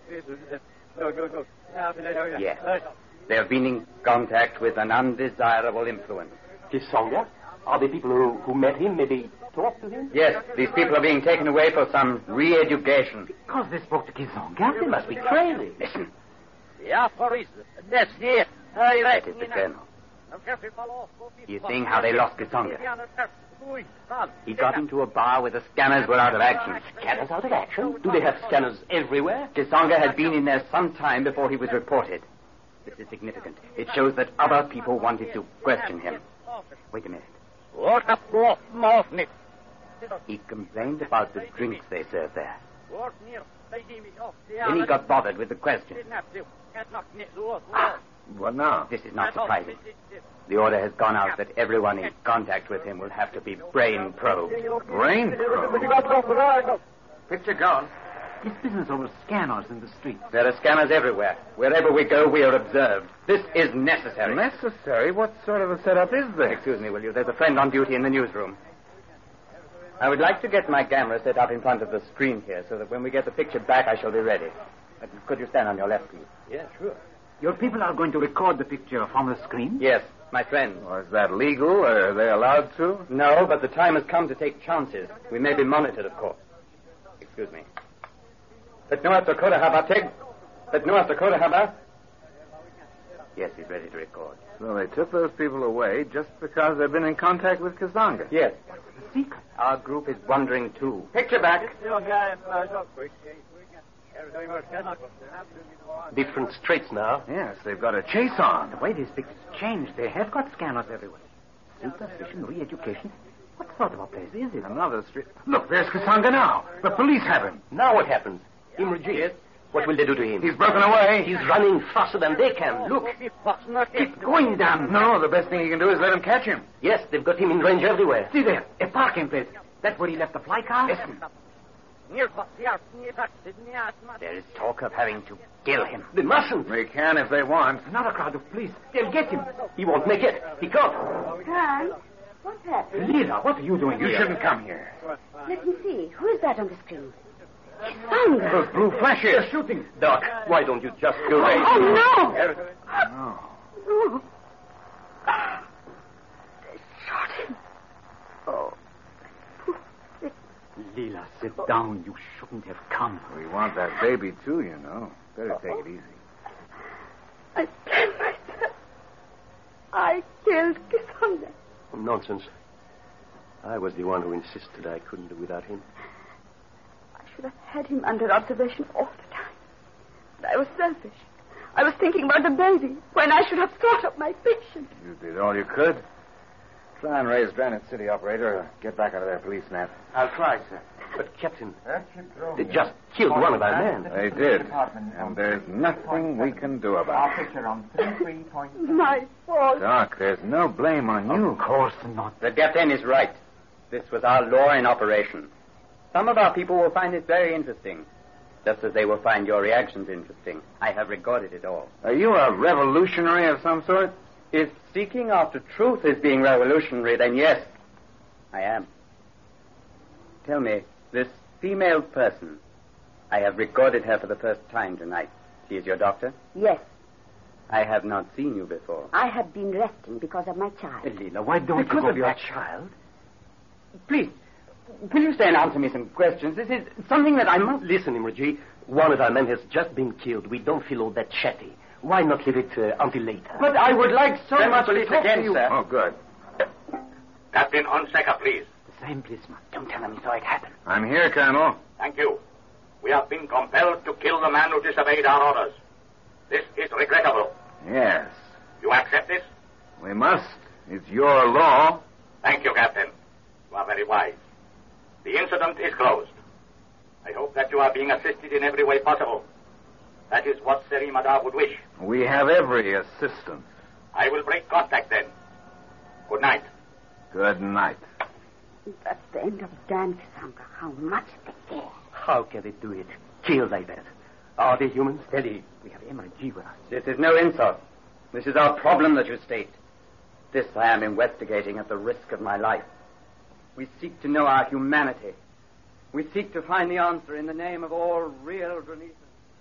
Yes. They have been in contact with an undesirable influence. Kisonga? Are they people who, who met him, maybe talked to him? Yes, these people are being taken away for some re-education. Because they spoke to Kisonga? They must be crazy. Listen. Yeah, for reason. That's here. That is the colonel. You're seeing how they lost Kisonga. He got into a bar where the scanners were out of action. Scanners out of action? Do they have scanners everywhere? Kisonga had been in there some time before he was reported. This is significant. It shows that other people wanted to question him. Wait a minute. He complained about the drinks they served there. Then he got bothered with the question. Ah, what now? This is not surprising. The order has gone out that everyone in contact with him will have to be brain probed. Brain probed? Picture gone. This business over scanners in the streets. There are scanners everywhere. Wherever we go, we are observed. This is necessary. Necessary? What sort of a setup is this? Excuse me, will you? There's a friend on duty in the newsroom. I would like to get my camera set up in front of the screen here so that when we get the picture back, I shall be ready. Uh, could you stand on your left, please? Yeah, sure. Your people are going to record the picture from the screen? Yes, my friend. Well, is that legal? Are they allowed to? No, but the time has come to take chances. We may be monitored, of course. Excuse me. But North Dakota Habatig. But North Dakota Haba. Yes, he's ready to record. So they took those people away just because they've been in contact with Kisonga? Yes. The secret. Our group is wondering, too. Picture back. Different streets now. Yes, they've got a chase on. The way these pictures change, they have got scanners everywhere. Superstition, re-education. What sort of a place is it? Another street. Look, there's Kisonga now. The police have him. Now what happens? Imri G. Yes? What will they do to him? He's broken away. He's running faster than they can. Look. Keep going, damn. No, the best thing he can do is let him catch him. Yes, they've got him in range everywhere. See there, a parking place. That's where he left the fly car? Listen. There is talk of having to kill him. They mustn't. They can if they want. Another crowd of police. They'll get him. He won't make it. He can't. Frank, what's happened? Lila, what are you doing You here? shouldn't come here. Let me see. Who is that on the screen? Kisonga. Those blue flashes. They're shooting. Doc, why don't you just go away? Oh, no. No. No. They shot him. Oh. Lila, sit down. You shouldn't have come. We want that baby, too, you know. Better take it easy. I killed myself. I killed Kisonga. Oh, nonsense. I was the one who insisted I couldn't do without him. I should have had him under observation all the time. But I was selfish. I was thinking about the baby when I should have thought of my patient. You did all you could. Try and raise Granite City, operator. Or get back out of there, police net. I'll try, sir. But, Captain, they just killed one of our men. They did. And there's nothing we can do about it. My fault. Doc, there's no blame on you. Of course not. The captain is right. This was our law in operation. Some of our people will find this very interesting, just as they will find your reactions interesting. I have recorded it all. Are you a revolutionary of some sort? If seeking after truth is being revolutionary, then yes, I am. Tell me, this female person, I have recorded her for the first time tonight. She is your doctor? Yes. I have not seen you before. I have been resting because of my child. Elena, why don't Because you go of your back? child? Please, will you stay and answer me some questions? This is something that I must... Listen, Imogene, one of our men has just been killed. We don't feel all that chatty. Why not leave it uh, until later? But I would like so Send much the to police talk again, to you. sir. Oh, good. Captain Onseca, please. The same policeman. Don't tell him he saw it happen. I'm here, Colonel. Thank you. We have been compelled to kill the man who disobeyed our orders. This is regrettable. Yes. You accept this? We must. It's your law. Thank you, Captain. You are very wise. The incident is closed. I hope that you are being assisted in every way possible. That is what Serimada would wish. We have every assistance. I will break contact then. Good night. Good night. That's the end of Dan Cassandra. How much they care. How can they do it? Kill like that? Are they humans? Steady. We have M I G with us. This is no insult. This is our problem that you state. This I am investigating at the risk of my life. We seek to know our humanity. We seek to find the answer in the name of all real Dranitans.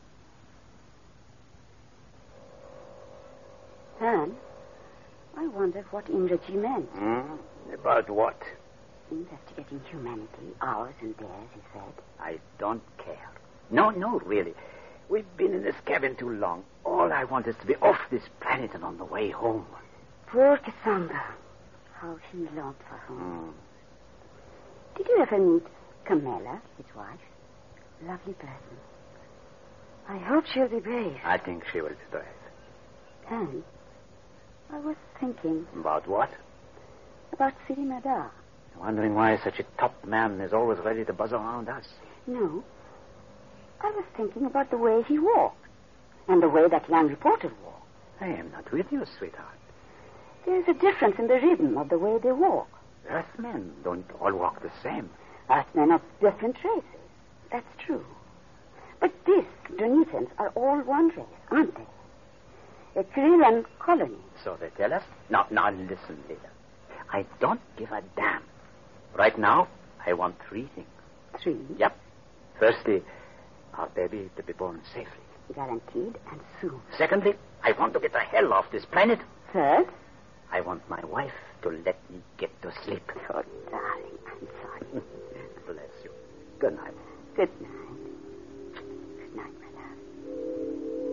Han, I wonder what Imraji meant. Hmm? About what? Investigating humanity, ours and theirs, he said. I don't care. No, no, really. We've been in this cabin too long. All I want is to be off this planet and on the way home. Poor Cassandra. How she longed for home. Mm. Did you ever meet Camilla, his wife? Lovely person. I hope she'll be brave. I think she will be brave. Han, I was thinking About what? about Siri Madar. Wondering why such a top man is always ready to buzz around us. No. I was thinking about the way he walked. And the way that young reporter walked. I am not with you, sweetheart. There's a difference in the rhythm of the way they walk. Earthmen don't all walk the same. Earthmen of different races. That's true. But these Dranitans are all one race, aren't they? A Kirilan colony. So they tell us? Now, now listen, Lila. I don't give a damn. Right now, I want three things. Three? Yep. Firstly, our baby to be born safely. Guaranteed and soon. Secondly, I want to get the hell off this planet. Third? I want my wife to let me get to sleep. Oh, darling, I'm sorry. Bless you. Good night. Good night. Good night, my love.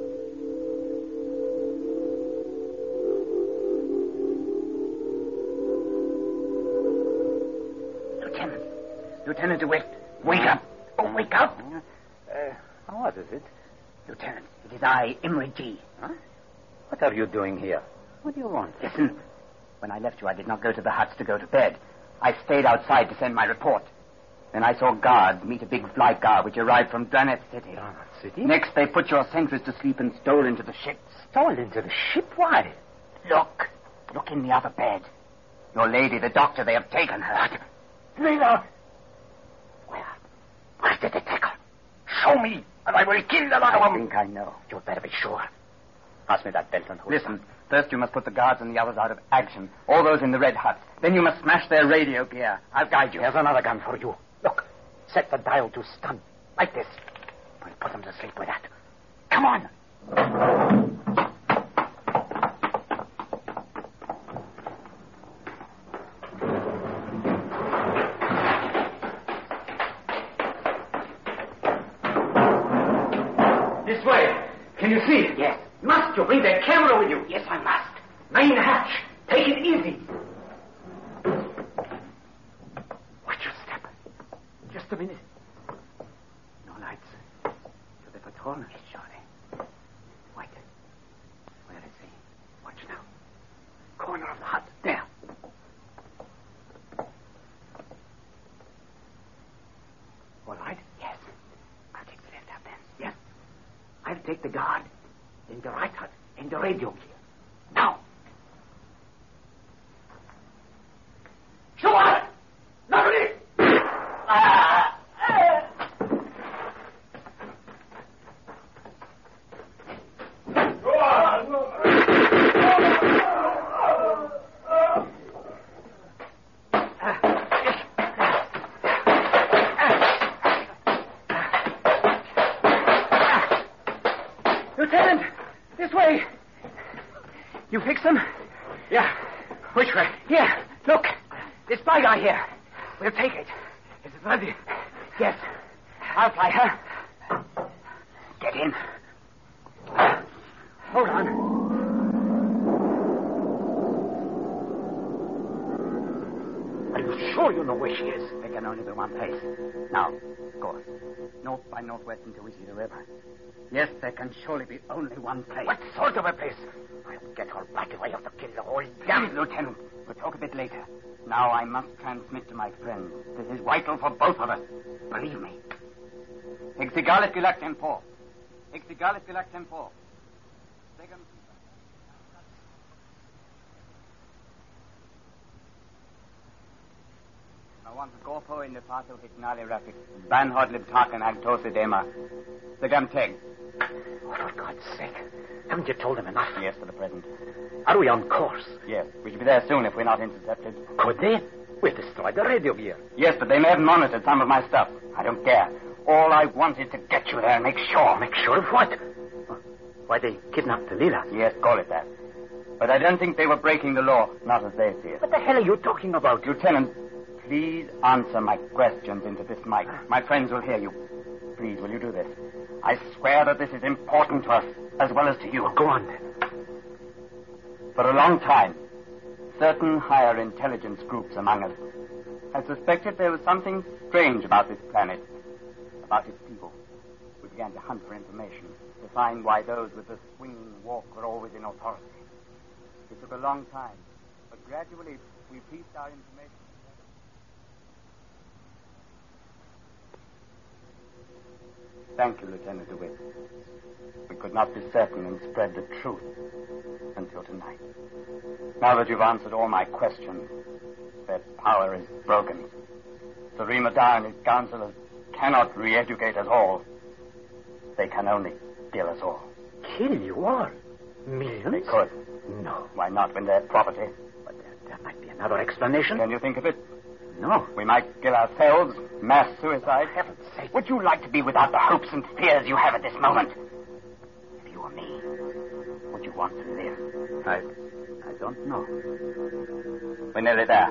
Lieutenant. Lieutenant, wake. Wake up. Oh, wake up. Uh, what is it? Lieutenant, it is I, Imraji. Huh? What are you doing here? What do you want? Listen. When I left you, I did not go to the huts to go to bed. I stayed outside to send my report. Then I saw guards meet a big flight car which arrived from Dranet City. Dranet City? Next, they put your sentries to sleep and stole into the ship. Stole into the ship? Why? Look. Look in the other bed. Your lady, the doctor, they have taken her. Lila! Where? Where's the detective? Show me, and I will kill the I woman. I think I know. You'd better be sure. Pass me that belt and hold Listen, first you must put the guards and the others out of action. All those in the red huts. Then you must smash their radio gear. I'll guide you. Here's another gun for you. Look, set the dial to stun. Like this. We'll put them to sleep with that. Come on. This way. Can you see? Yes. Must you bring that camera with you? Yes, I must. Main hatch. Take it easy. Watch your step. Just a minute. No lights. So the patrol is Johnny. Wait. Where is he? Watch now. Corner of the hut. There. All right? Yes. I'll take the left out then. Yes. I'll take the guard. In the right hut. In the radio gear. Now. Show on! Not fix them? Yeah. Which way? Here. Look. This spy guy here. We'll take it. Is it ready? Yes. I'll fly her. Get in. Hold on. Are you sure you know where she is? There can only be one place. Now, course. North by northwest until we see the river. Yes, there can surely be only one place. What sort of a place? I'll get her right away or to kill the whole damn Lieutenant. We'll talk a bit later. Now I must transmit to my friend. This is vital for both of us. Believe me. Exigalis Gilak Tempo. Exigalis Gilak Tempo. Second. I want to go for in the path of Hignali Rapid. Banhod Libtakan Agtose Dema. The Gamteg. Oh, for God's sake. Haven't you told him enough? Yes, for the present. Are we on course? Yes. We should be there soon if we're not intercepted. Could they? We've destroyed the radio gear. Yes, but they may have monitored some of my stuff. I don't care. All I want is to get you there and make sure. Make sure of what? Why, they kidnapped Leela. Yes, call it that. But I don't think they were breaking the law, not as they see it. What the hell are you talking about? Lieutenant, please answer my questions into this mic. My friends will hear you. Please, will you do this? I swear that this is important to us, as well as to you. Oh, go on, then. For a long time, certain higher intelligence groups among us had suspected there was something strange about this planet, about its people. We began to hunt for information, to find why those with the swinging walk were always in authority. It took a long time, but gradually we pieced our information. Thank you, Lieutenant DeWitt. We could not be certain and spread the truth until tonight. Now that you've answered all my questions, their power is broken. Sarima Dar and his counselors cannot re-educate us all. They can only kill us all. Kill you all? Millions? They could. No. Why not, when they're property? But there, there might be another explanation. Can you think of it? No. We might kill ourselves, mass suicide. For heaven's sake. Would you like to be without the hopes and fears you have at this moment? If you were me, would you want to live? I... I don't know. We're nearly there.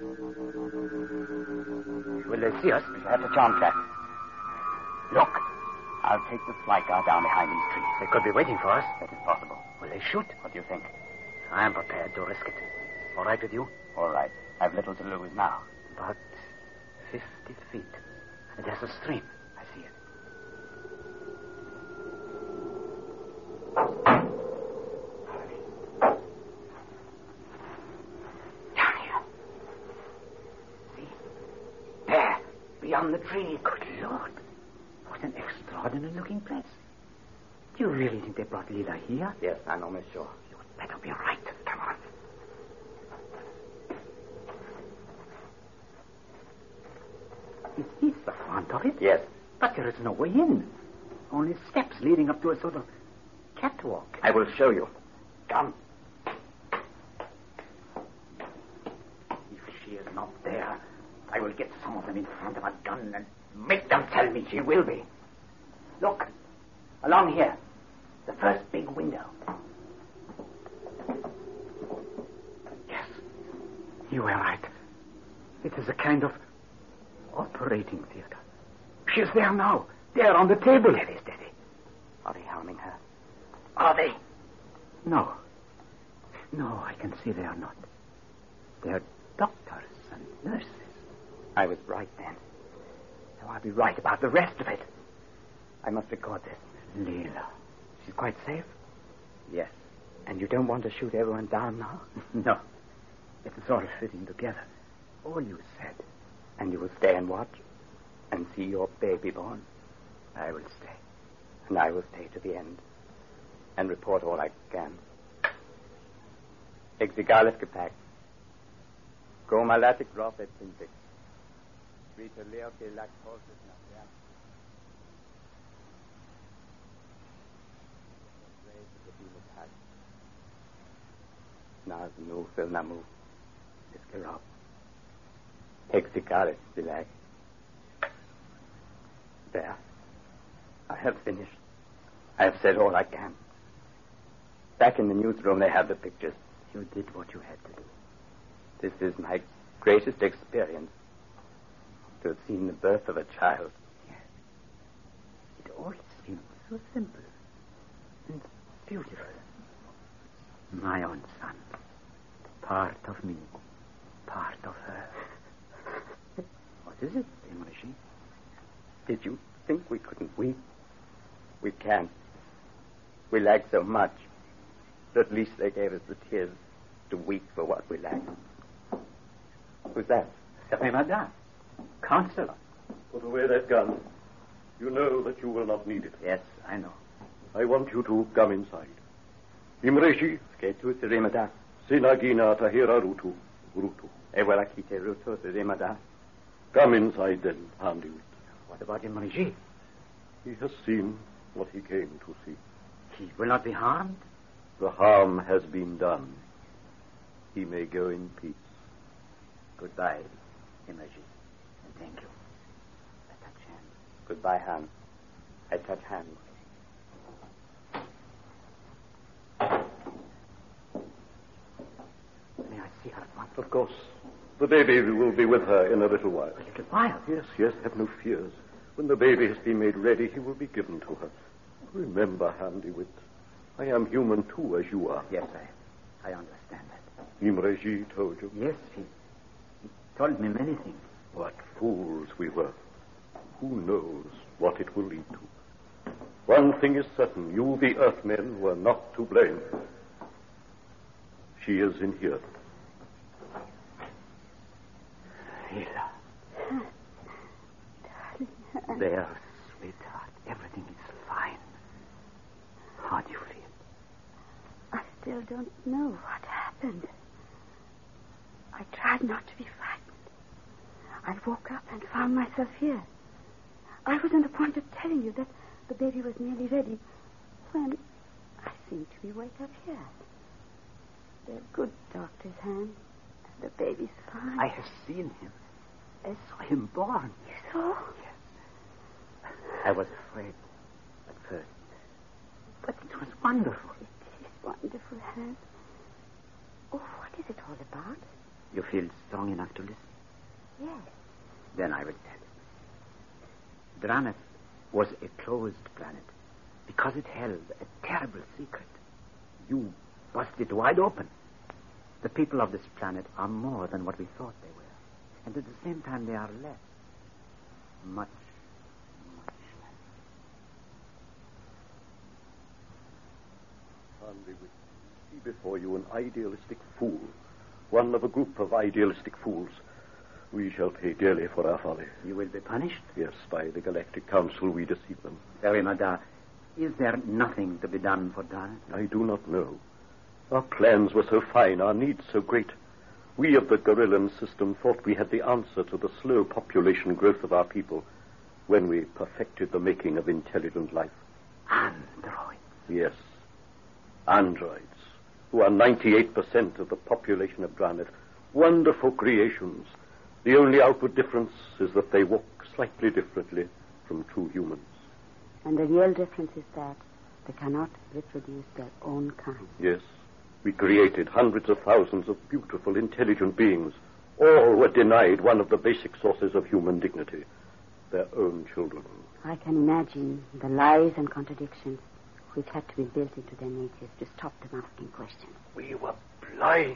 Will they see us? We shall have to chance that. Look, I'll take the flight car down behind these trees. They could be waiting for us. That is possible. Will they shoot? What do you think? I am prepared to risk it. All right with you? All right. I've little to lose now. About fifty feet. And there's a stream. I see it. Down here. See? There. Beyond the tree. Good Lord. What an extraordinary looking place. Do you really think they brought Leela here? Yes, I'm almost sure. You'd better be right. Come on. Is this the front of it? Yes. But there is no way in. Only steps leading up to a sort of catwalk. I will show you. Come. If she is not there, I will get some of them in front of a gun and make them tell me she will be. Look. Along here. The first big window. Yes. You were right. It is a kind of operating theater. She's there now. There on the table. Steady, steady. Are they harming her? Are they? No. No, I can see they are not. They're doctors and nurses. I was right then. Now I'll be right about the rest of it. I must record this. Leela. She's quite safe? Yes. And you don't want to shoot everyone down now? No. It is all fitting together. All you said. And you will stay and watch? And see your baby born? I will stay. And I will stay to the end. And report all I can. Exigalis Gepäck. Gromalatic drop at Pintic. Rita Leo de Lactosis Navian. Now the move will not move. This girl. Exigalis Gepäck. There. I have finished. I have said all I can. Back in the newsroom, they have the pictures. You did what you had to do. This is my greatest experience. To have seen the birth of a child. Yes. It all seemed so simple and beautiful. My own son. Part of me. Part of her. What is it, Imre? Did you think we couldn't weep? We can't. We lack so much. But at least they gave us the tears to weep for what we lack. Who's that? Certainly, madame. Counselor. Put away that gun. You know that you will not need it. Yes, I know. I want you to come inside. Imreji. Sketu Sirimada. Sinagina Tahira Rutu. Rutu. Ewalakite Rutu Sirimada. Come inside then, Handiwit. What about Imreji? He has seen what he came to see. He will not be harmed? The harm has been done. He may go in peace. Goodbye, Imreji. And thank you. I touch hands. Goodbye, Han. I touch hands. May I see her at once? Of course. The baby will be with her in a little while. A little while? Yes, yes, have no fears. When the baby has been made ready, he will be given to her. Remember, Handiwit, I am human too, as you are. Yes, I, I understand that. Imreji told you? Yes, he, he told me many things. What fools we were. Who knows what it will lead to? One thing is certain. You, the Earthmen, were not to blame. She is in here. Hila. There, sweetheart. Everything is fine. How do you feel? I still don't know what happened. I tried not to be frightened. I woke up and found myself here. I was on the point of telling you that the baby was nearly ready when I seemed to be wake up here. They're good doctors, Han. The baby's fine. I have seen him. I saw him born. You saw? Yes. I was afraid at first. But it was wonderful. It is wonderful, Han. Oh, what is it all about? You feel strong enough to listen? Yes. Then I will tell you. Draneth was a closed planet because it held a terrible secret. You busted it wide open. The people of this planet are more than what we thought they were. And at the same time, they are less. Much, much less. Handiwit, see before you an idealistic fool. One of a group of idealistic fools. We shall pay dearly for our folly. You will be punished? Yes, by the Galactic Council we deceive them. Sarimada, is there nothing to be done for Draneth? I do not know. Our plans were so fine, our needs so great. We of the Gorillan system thought we had the answer to the slow population growth of our people when we perfected the making of intelligent life. Androids? Yes, androids, who are ninety-eight percent of the population of Draneth. Wonderful creations. The only outward difference is that they walk slightly differently from true humans. And the real difference is that they cannot reproduce their own kind. Yes. We created hundreds of thousands of beautiful, intelligent beings. All were denied one of the basic sources of human dignity, their own children. I can imagine the lies and contradictions which had to be built into their natures to stop them asking questions. We were blind.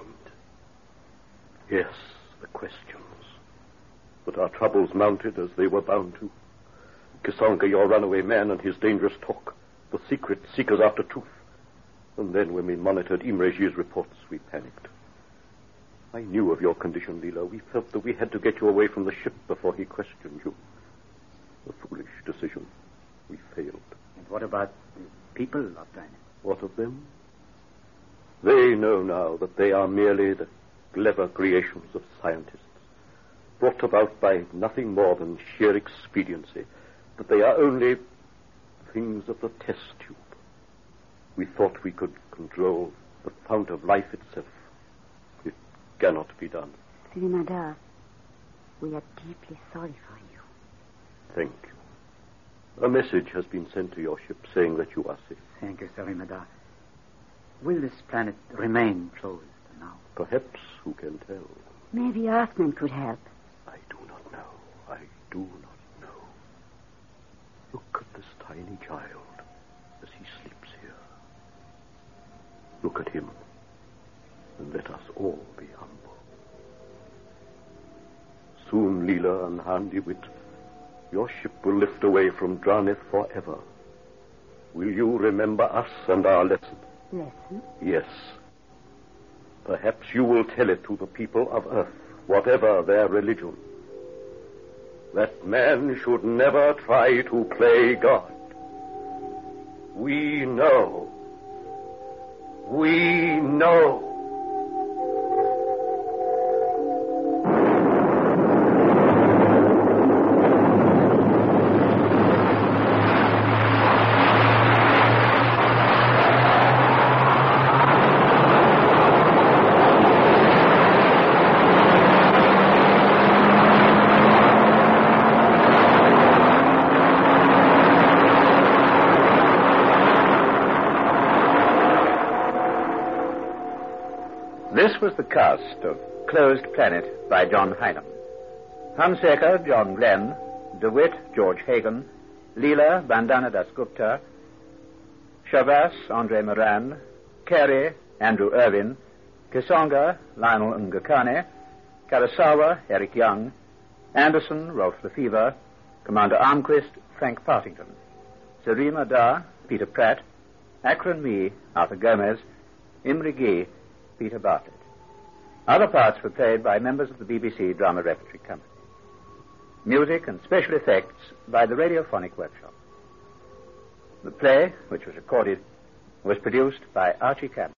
Yes, the questions. But our troubles mounted as they were bound to. Kisonga, your runaway man, and his dangerous talk, the secret seekers after truth. And then when we monitored Imreji's reports, we panicked. I knew of your condition, Leela. We felt that we had to get you away from the ship before he questioned you. A foolish decision. We failed. And what about the people of Draneth? What of them? They know now that they are merely the clever creations of scientists, brought about by nothing more than sheer expediency, that they are only things of the test tube. We thought we could control the fount of life itself. It cannot be done. Sirimada, we are deeply sorry for you. Thank you. A message has been sent to your ship saying that you are safe. Thank you, Sarimada. Will this planet remain closed now? Perhaps, who can tell? Maybe Earthmen could help. I do not know. I do not know. Look at this tiny child as he sleeps here. Look at him, and let us all be humble. Soon, Leela and Handiwit, your ship will lift away from Dranith forever. Will you remember us and our lesson? Lesson? Yes. Perhaps you will tell it to the people of Earth, whatever their religion. That man should never try to play God. We know. We know. This was the cast of Closed Planet by John Heinum. Hunsaker, John Glenn, DeWitt, George Hagan, Leela, Bandana Dasgupta, Shabas, Andre Moran, Carey, Andrew Irwin, Kisonga, Lionel Ngakane, Karasawa, Eric Young, Anderson, Rolf Lefevre, Commander Armquist, Frank Partington, Sarima Da, Peter Pratt, Akron Me, Arthur Gomez, Imre G, Peter Bartlett. Other parts were played by members of the B B C Drama Repertory Company. Music and special effects by the Radiophonic Workshop. The play, which was recorded, was produced by Archie Campbell.